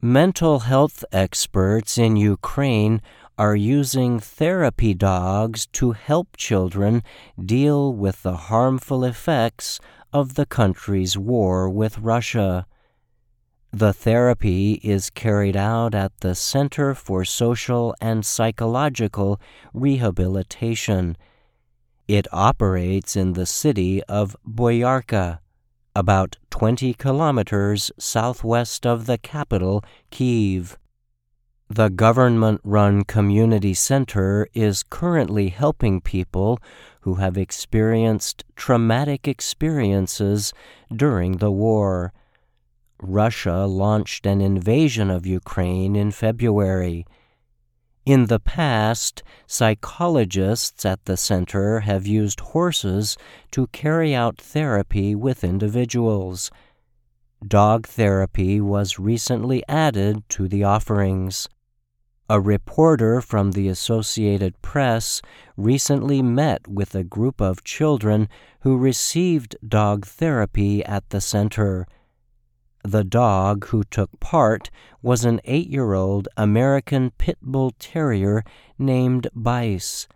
Mental health experts in Ukraine are using therapy dogs to help children deal with the harmful effects of the country's war with Russia. The therapy is carried out at the Center for Social and Psychological Rehabilitation. It operates in the city of Boyarka, about 20 kilometers southwest of the capital, Kyiv. The government-run community center is currently helping people who have experienced traumatic experiences during the war. Russia launched an invasion of Ukraine in February. In the past, psychologists at the center have used horses to carry out therapy with individuals. Dog therapy was recently added to the offerings. A reporter from the Associated Press recently met with a group of children who received dog therapy at the center. The dog who took part was an 8-year-old American Pit Bull Terrier named Bice.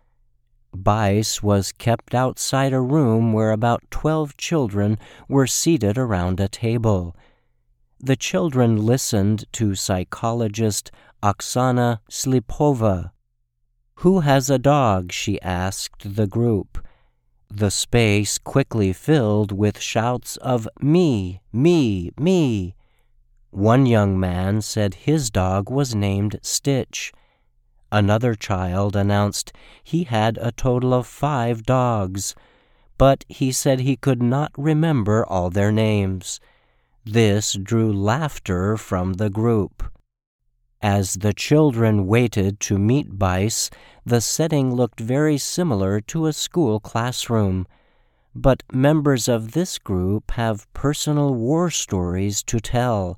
Bice was kept outside a room where about 12 children were seated around a table. The children listened to psychologist Oksana Slipova. "Who has a dog?" she asked the group. The space quickly filled with shouts of "Me, me, me." One young man said his dog was named Stitch. Another child announced he had a total of 5 dogs, but he said he could not remember all their names. This drew laughter from the group. As the children waited to meet Bice, the setting looked very similar to a school classroom. But members of this group have personal war stories to tell.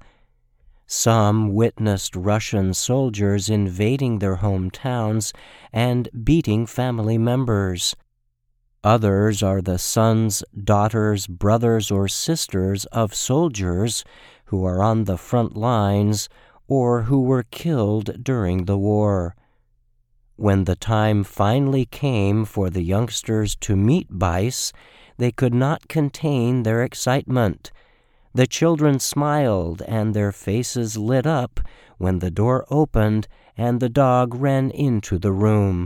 Some witnessed Russian soldiers invading their hometowns and beating family members. Others are the sons, daughters, brothers, or sisters of soldiers who are on the front lines or who were killed during the war. When the time finally came for the youngsters to meet Bice, they could not contain their excitement. The children smiled and their faces lit up when the door opened and the dog ran into the room.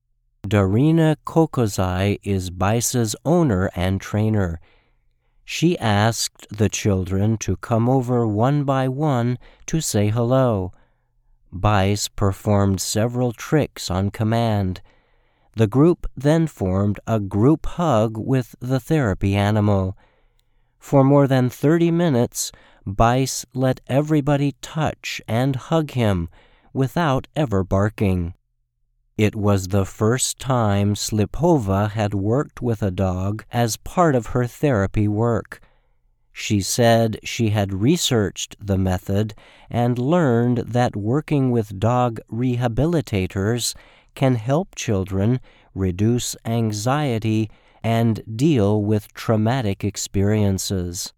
Darina Kokozai is Bice's owner and trainer. She asked the children to come over one by one to say hello. Bice performed several tricks on command. The group then formed a group hug with the therapy animal. For more than 30 minutes, Bice let everybody touch and hug him without ever barking. It was the first time Slipova had worked with a dog as part of her therapy work. She said she had researched the method and learned that working with dog rehabilitators can help children reduce anxiety and deal with traumatic experiences.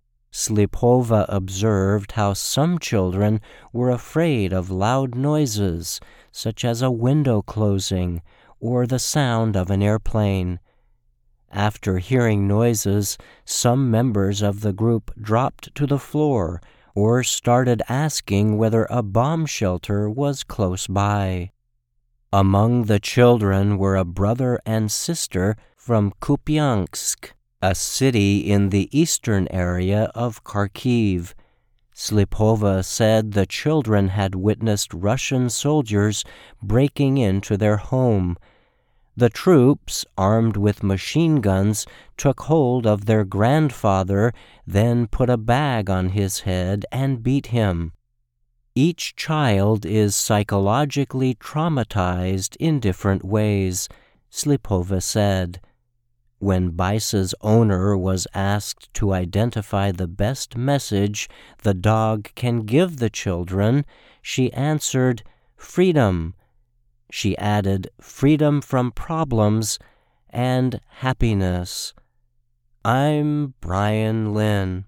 Slipova observed how some children were afraid of loud noises, such as a window closing or the sound of an airplane. After hearing noises, some members of the group dropped to the floor or started asking whether a bomb shelter was close by. Among the children were a brother and sister from Kupiansk, a city in the eastern area of Kharkiv. Slipova said the children had witnessed Russian soldiers breaking into their home. The troops, armed with machine guns, took hold of their grandfather, then put a bag on his head and beat him. Each child is psychologically traumatized in different ways, Slipova said. When Bice's owner was asked to identify the best message the dog can give the children, she answered, "Freedom." She added, "freedom from problems and happiness." I'm Brian Lynn.